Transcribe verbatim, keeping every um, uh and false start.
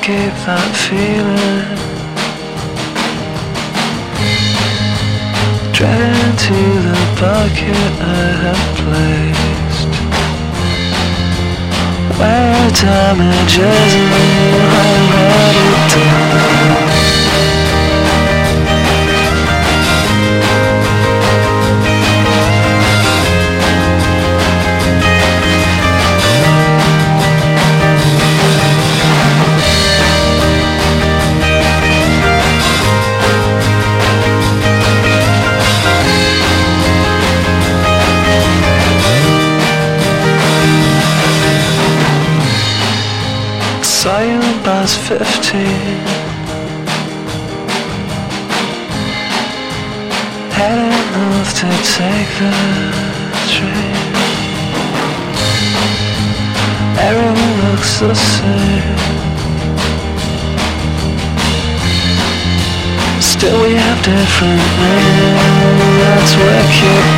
keep that feeling. Driving to the bucket I have placed, where damages already done. Saw you when I was fifteen, heading north to take the train. Everything looks the same, still we have different names. That's wicked.